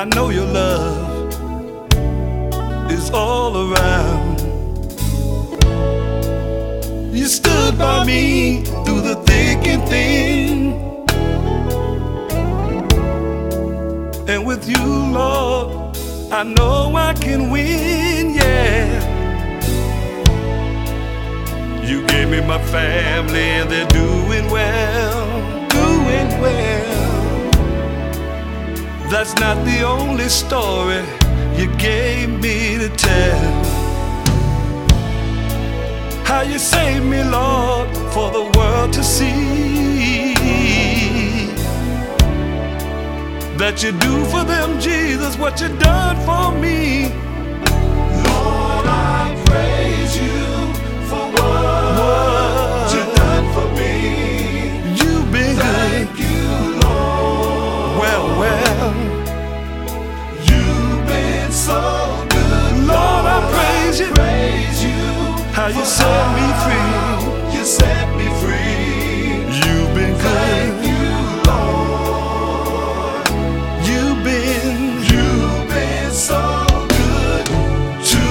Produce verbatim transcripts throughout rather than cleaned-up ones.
I know your love is all around. You stood by me through the thick and thin, and with you, Lord, I know I can win, yeah. You gave me my family and they're doing well, doing well. That's not the only story you gave me to tell. How you saved me, Lord, for the world to see. That you do for them, Jesus, what you done for me. Lord, I praise you for what, what you done for me. You've been Thank good. you, Lord. Well, well, you've been so good. Lord, I praise you. Praise you. How you set me free. You set me free. You've been Thank good. you, Lord. You've been, You've been so good to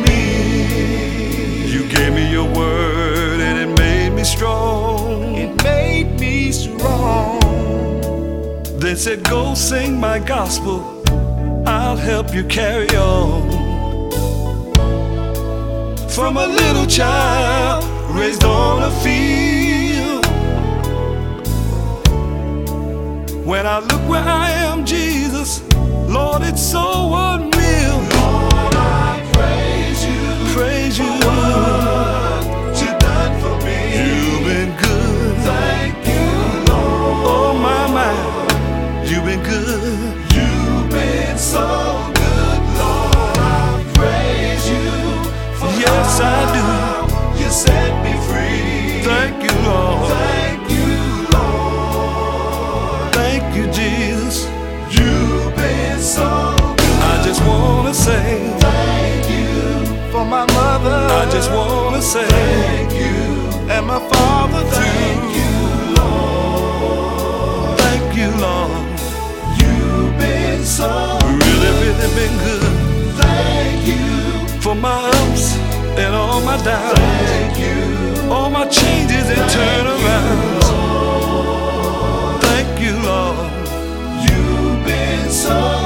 me. you gave me your word and it made me strong. It made me strong. They said, go sing my gospel, I'll help you carry on. From a little child raised on a field, when I look where I am, Jesus, Lord, it's so unreal. Lord, I praise you. Praise you. For what you done for me. You've been good. Thank you, Lord. Oh my, my, you've been good. You've been so good, Lord. I praise you. For Yes, I do. you set me free. Thank you, Lord. Thank you, Lord. Thank you, Jesus. You've been so good. I just wanna say, Thank you for my mother. I just wanna say, Thank you. and my father Thank too. you, Lord. Thank you, Lord. You've been so Really, really been good. Thank you. For my ups and all my downs, Thank you. all my changes and turnarounds. Thank you, Lord. You've been so